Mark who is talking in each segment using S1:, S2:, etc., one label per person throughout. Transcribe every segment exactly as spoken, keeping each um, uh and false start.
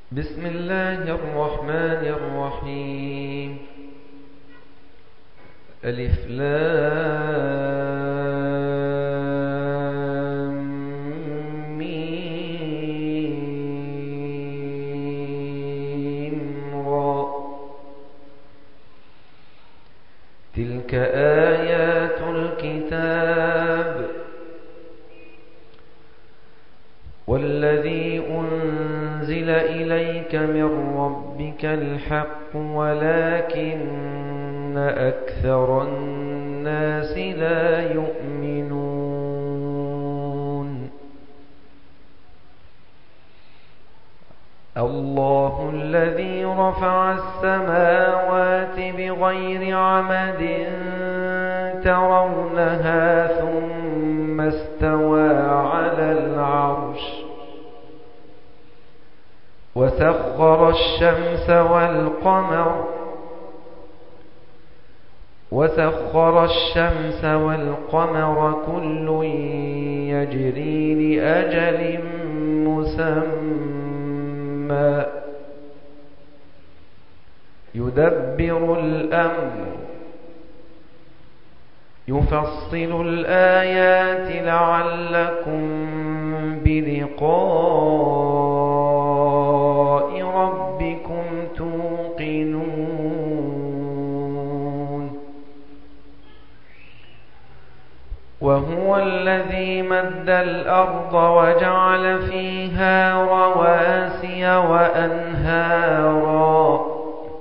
S1: بسم الله الرحمن الرحيم. ألف لام ميم را. تلك آيات الكتاب والذي أنزل إليك من ربك الحق ولكن أكثر الناس لا يؤمنون. الله الذي رفع السماوات بغير عمد ترونها ثم استوى على العرش وسخر الشمس والقمر وسخر الشمس والقمر كل يجري لأجل مسمى يدبر الأمر يفصل الآيات لعلكم بلقاء ربكم توقنون. وهو الذي مد الأرض وجعل فيها رواسي وأنهارا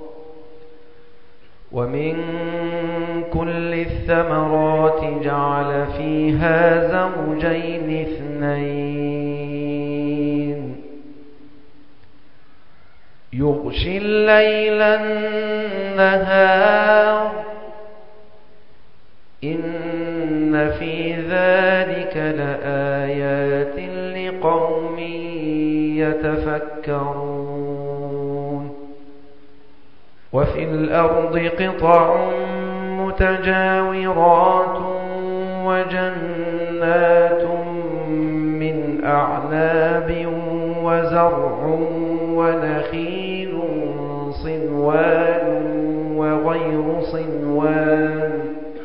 S1: ومن كل الثمرات جعل فيها زوجين اثنين يغشي الليل النهار إن في ذلك لآيات لقوم يتفكرون. وفي الأرض قطع متجاورات وجنات من أعناب وزرع ونخيل صنوان وغير صنوان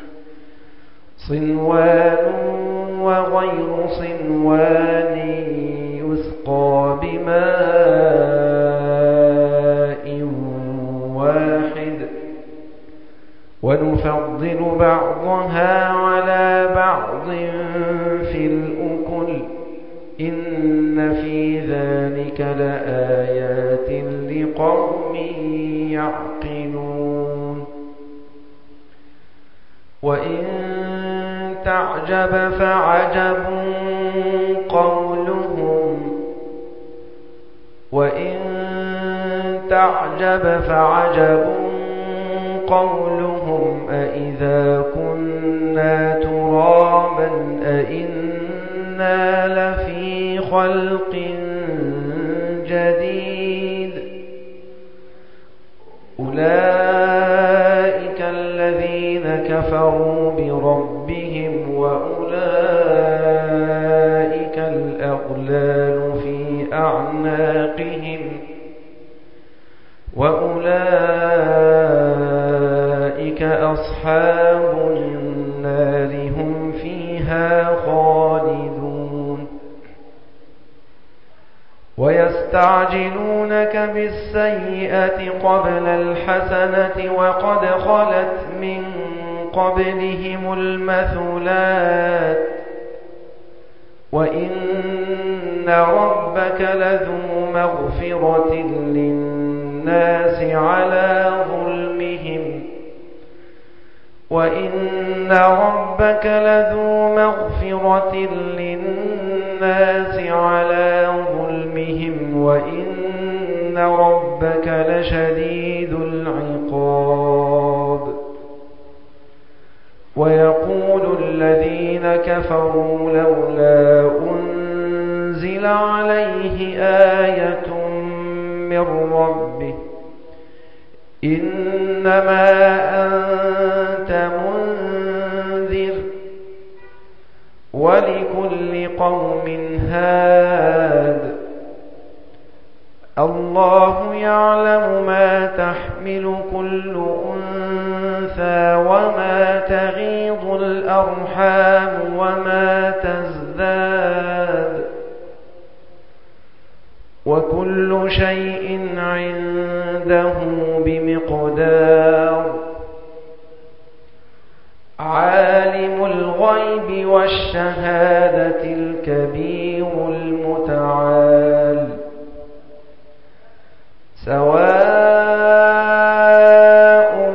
S1: صنوان وغير صنوان يسقى بماء واحد ونفضل بعضها على بعض في الأكل إن في ذلك لآيات لقوم يعقلون. وإن تعجب فعجب قولهم وإن تعجب فعجب قولهم أإذا كنا ترابا أإنا لفي خلق جديد. أولئك الذين كفروا بربهم وأولئك الأغلال في أعناقهم وأولئك أصحاب النار هم فيها خالدون. ويستعجلونك بالسيئة قبل الحسنة وقد خلت من قبلهم المثلات وإن ربك لذو مغفرة للناس على ظلمهم وإن ربك لذو مغفرة للناس على ظلمهم وإن ربك لشديد العقاب. ويقول الذين كفروا لولا أنزل عليه آية من ربه إنما أنت منذر ولكل قوم هاد الله يعلم ما تحمل كل أنثى وما تغيض الأرحام وما تزداد وكل شيء عنده بمقدار عالم الغيب والشهادة الكبير المتعال سواء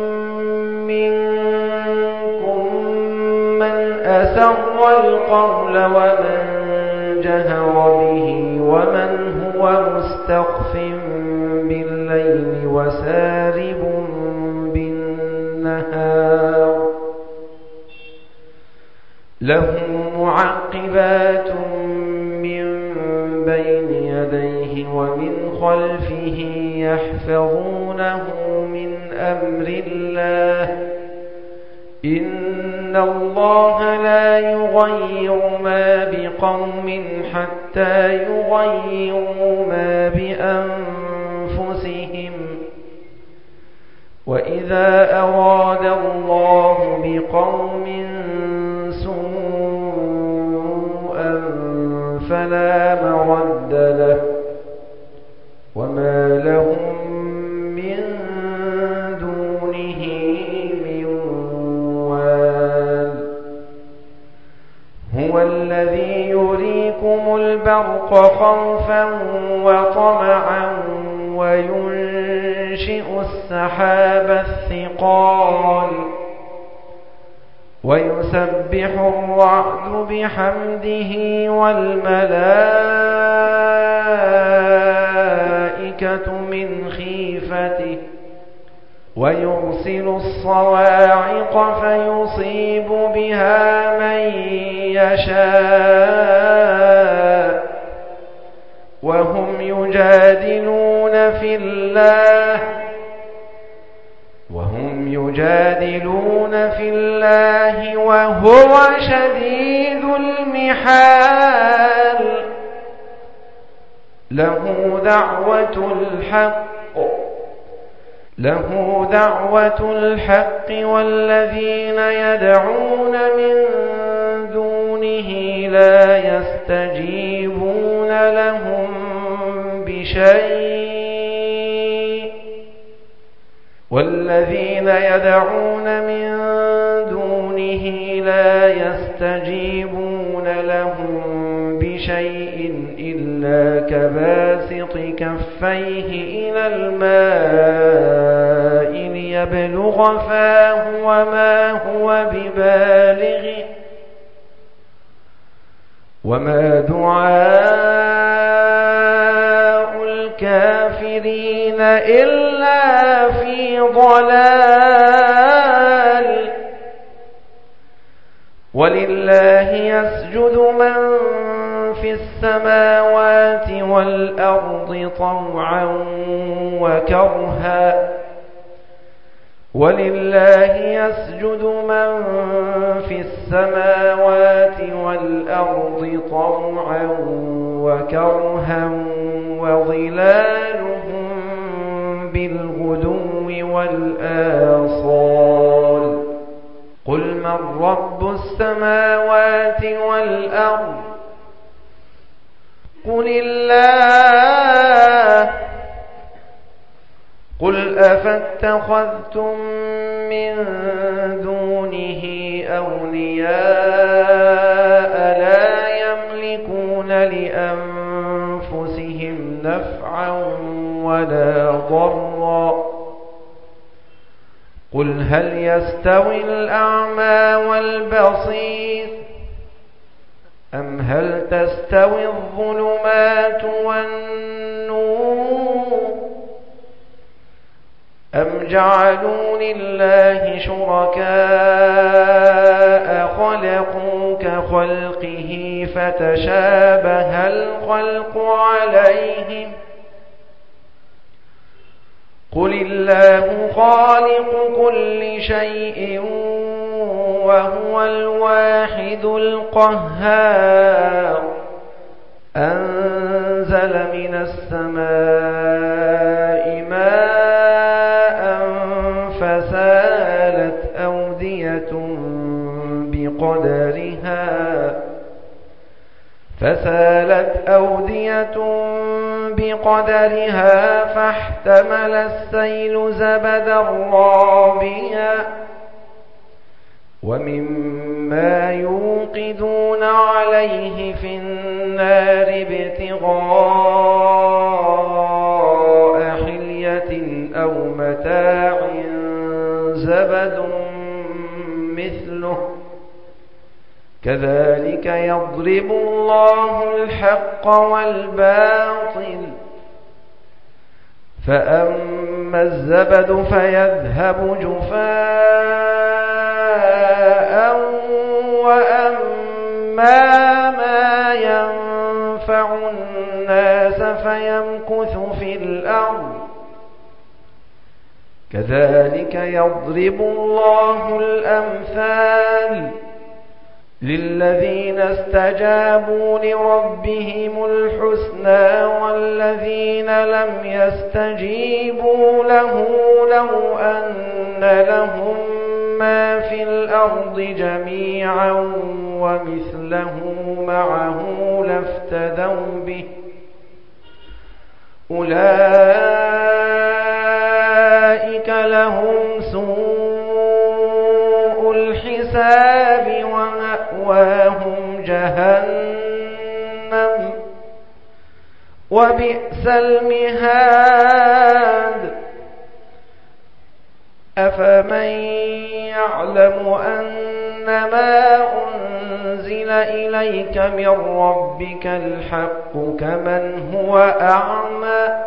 S1: منكم من أسر القول ومن جهر به ومن هو مستخف بالليل وسارب بالنهار له معقبات من بين يديه ومن خلفه يحفظونه من أمر الله إن الله لا يغير ما بقوم حتى يغيروا ما بأنفسهم وإذا أراد الله بقوم سوءا فلا مرد له وما لهم من دونه من وال هو الذي يريكم البرق خوفا وطمعا وينشئ السحاب الثقال ويسبح الرعد بحمده والملائكة من خيفته ويرسل الصواعق فيصيب بها من يشاء وهم يجادلون في الله وهم يجادلون في الله وهو شديد المحال له دعوة الحق له دعوة الحق والذين يدعون من دونه لا يستجيبون لهم بشيء والذين يدعون من دونه لا يستجيبون لهم بشيء إلا كباسط كفيه إلى الماء ليبلغ فاه وما هو ببالغه وما دعاء الكافرين إلا في ضلال ولله يسجد من في السماوات والأرض طوعا وكرها ولله يسجد من في السماوات والأرض طوعا وكرها وظلالهم بالغدو والآصال قل من رب السماوات والأرض قل الله قل أفاتخذتم من دونه أولياء لا يملكون لأنفسهم نفعا ولا ضرا قل هل يستوي الأعمى والبصير أم هل تستوي الظلمات والنور أم جعلوا لله شركاء خلقوا كخلقه فتشابه الخلق عليهم قل الله خالق كل شيء وهو الواحد القهار أنزل من السماء فسالت أودية بقدرها فاحتمل السيل زبدا رابيا ومما يوقدون عليه في النار ابتغاء حلية أو متاع زبد مثله كذلك يضرب الله الحق والباطل فأما الزبد فيذهب جفاء وأما ما ينفع الناس فيمكث في الأرض كذلك يضرب الله الأمثال للذين استجابوا لربهم الحسنى والذين لم يستجيبوا له لو أن لهم ما في الأرض جميعا ومثله معه لافتدوا به أولئك لهم سوء الحساب ومأواهم جهنم وبئس المهاد أفمن يعلم أنما أنزل إليك من ربك الحق كمن هو أعمى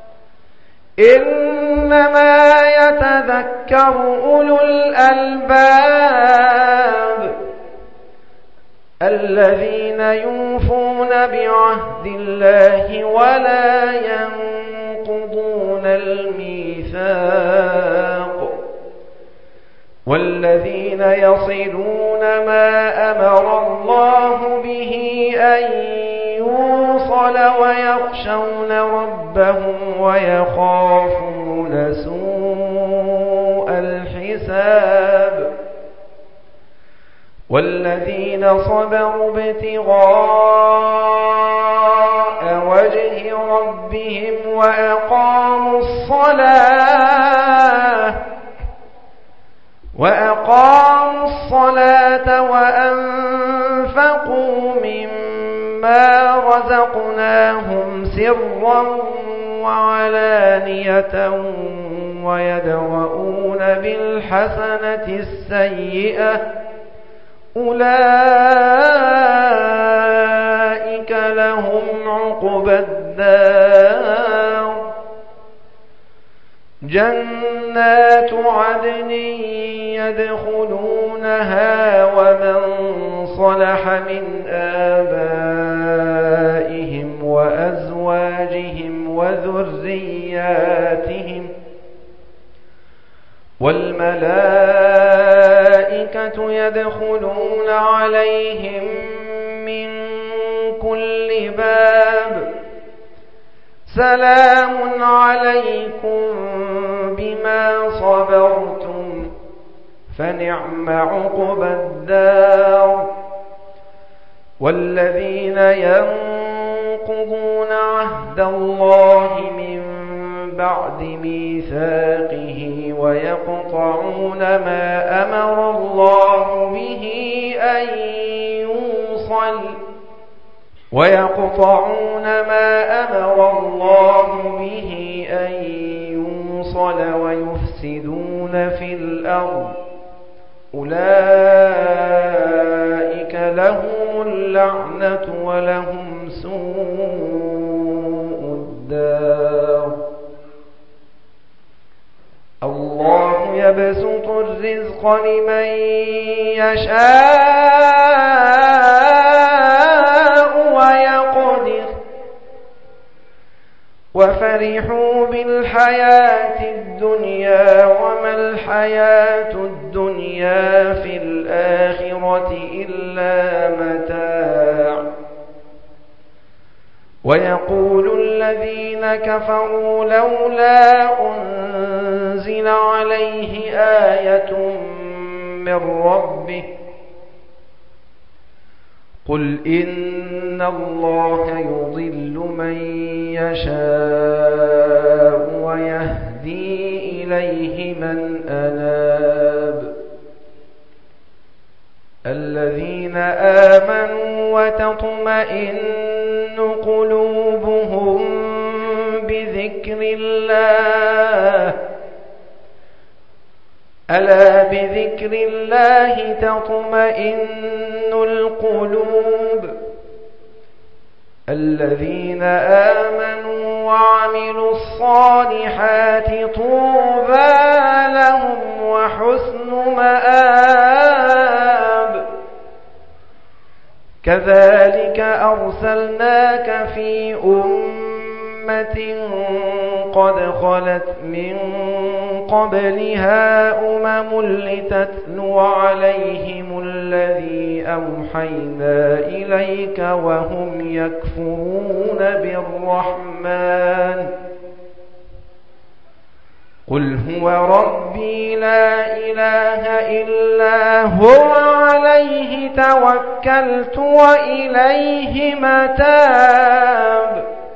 S1: إنما يتذكر أولو الألباب الذين يوفون بعهد الله ولا ينقضون الميثاق والذين يصلون ما أمر الله به أن يوصل ويخشون ربهم ويخافون سوء الحساب والذين صبروا ابتغاء وجه ربهم وأقاموا الصلاة وأقاموا الصلاة وأنفقوا مما رزقناهم سرا وعلانية ويدرؤون بالحسنة السيئة أولئك لهم عقبى الدار جنات عدن يدخلونها ومن صلح من آبائهم وأزواجهم وذرياتهم والملائكة يدخلون عليهم من كل باب سلام عليكم بما صبرتم فنعم عقبى الدار والذين ينقضون عهد الله من بعد ميثاقه ويقطعون ما أمر الله به أن يوصل ويقطعون ما أمر الله به أن يوصل ويفسدون في الأرض أولئك لهم اللعنة ولهم سوء الدار الله يبسط الرزق لمن يشاء ويقدر وفرحوا بالحياة الدنيا وما الحياة الدنيا في الآخرة إلا متاع ويقول الذين كفروا لولا أنزل عليه آية من ربه قل إن الله يضل من يشاء ويهدي إليه من أناب الذين آمنوا وتطمئن قلوبهم بذكر الله ألا بذكر الله تطمئن القلوب الذين آمنوا وعملوا الصالحات طوبى لهم وحسن مآب كذلك أرسلناك في أمة قد خلت من قبلها أمم لتتلو عليهم الذي أوحينا إليك وهم يكفرون بالرحمن قل هو ربي لا إله إلا هو عليه توكلت وإليه متاب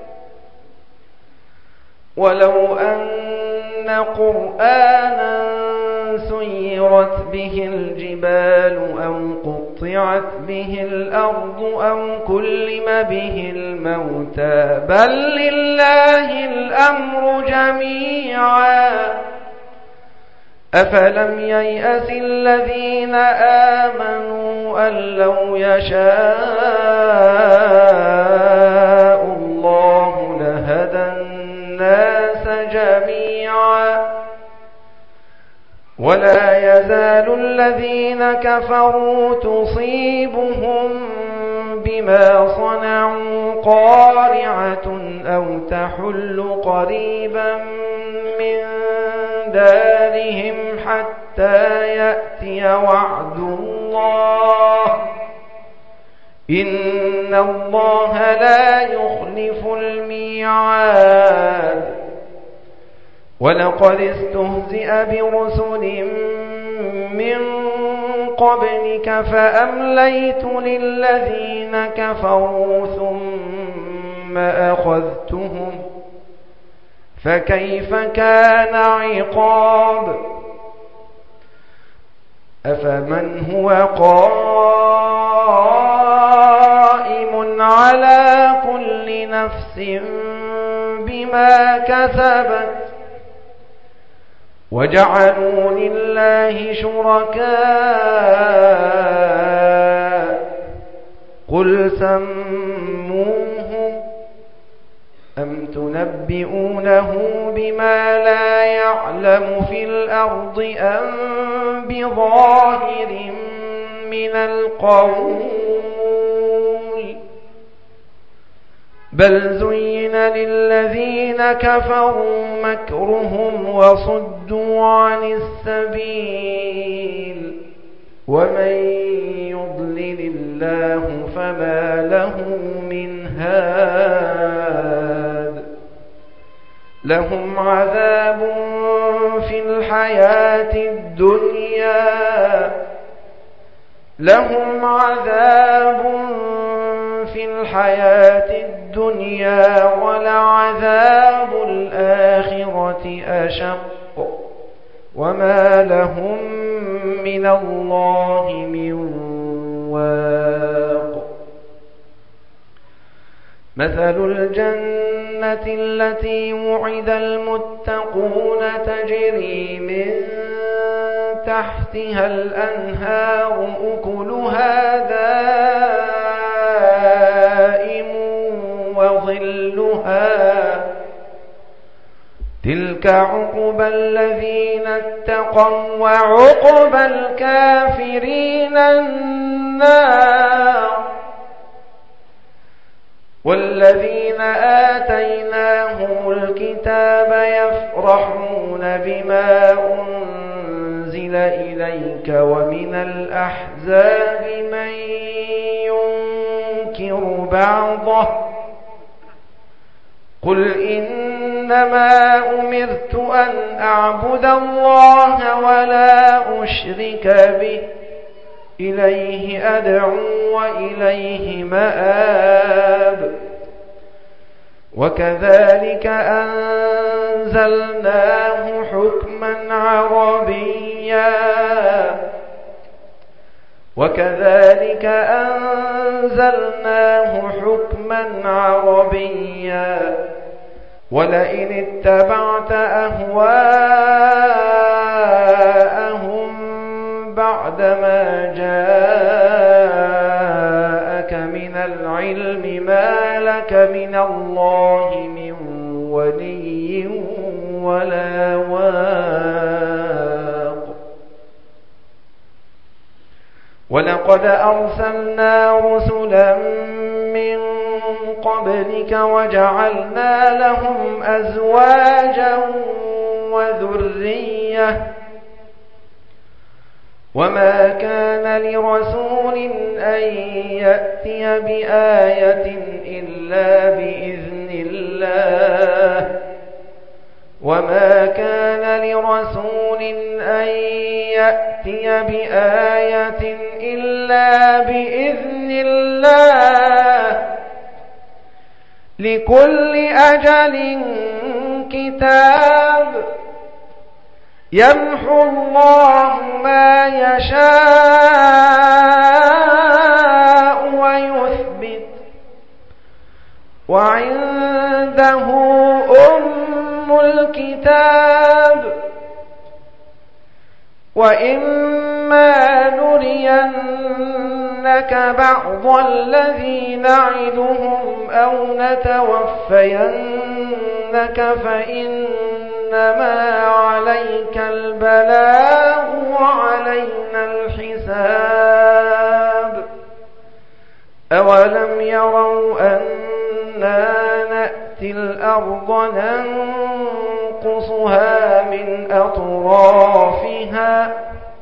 S1: ولو أن قرآنا سيرت به الجبال أو قطعت به الأرض أو كلم به الموتى بل لله الأمر جميعا أفلم ييأس الذين آمنوا أن لو يشاء الله لهدى الناس جميعا ولا يزال الذين كفروا تصيبهم بما صنعوا قارعة أو تحل قريبا من دارهم حتى يأتي وعد الله إن الله لا يخلف الميعاد ولقد استهزئ برسل من قبلك فأمليت للذين كفروا ثم أخذتهم فكيف كان عقاب أفمن هو قائم على كل نفس بما كسبت وجعلوا لله شركاء قل سموهم أم تنبئونه بما لا يعلم في الأرض أم بظاهر من القول بل زين للذين كفروا مكرهم وصدوا عن السبيل ومن يضلل الله فما له من هاد لهم عذاب في الحياة الدنيا لهم عذاب في الحياة الدنيا ولعذاب الآخرة أشق وما لهم من الله من واق مثل الجنة التي وعد المتقون تجري من تحتها الأنهار أكلها دائم وظلها تلك عقبى الذين اتقوا وعقبى الكافرين النار والذين آتيناهم الكتاب يفرحون بما أنزل إليك ومن الأحزاب من ينكر بعضه قل إنما أمرت أن أعبد الله ولا أشرك به إليه أدعو وإليه مآب. وكذلك أنزلناه حكما عربيا وكذلك أنزلناه حكما عربيا ولئن اتبعت أهواءهم بعدما جاءك من العلم ما لك من الله من ولي ولا واق. ولقد أرسلنا رسلا من قبلك وجعلنا لهم أزواجا وذرية وما كان لرسول أن يأتي بآية إلا بإذن الله وما كان لرسول أن يأتي بآية إلا بإذن الله لكل أجل كتاب يمحو الله ما يشاء ويثبت وعنده أم الكتاب. وإما نرينك بعض الذي نعدهم أو نتوفينك فإنما عليك البلاغ وعلينا الحساب. أولم يروا أنا نأتي الأرض ننقصها من أطرافها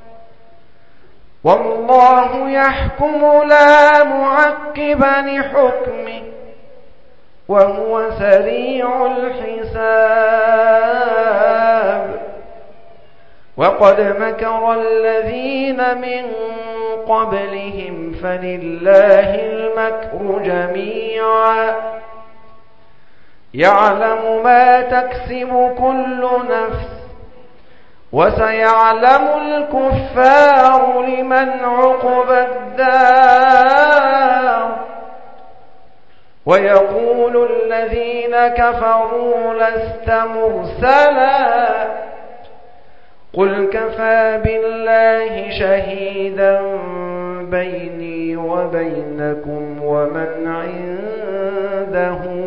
S1: والله يحكم لا معقب لحكمه وهو سريع الحساب. وقد مكر الذين من قبلهم فلله المكر جميعا يعلم ما تكسب كل نفس وسيعلم الكفار لمن عقبى الدار. ويقول الذين كفروا لست مرسلا قل كفى بالله شهيدا بيني وبينكم ومن عنده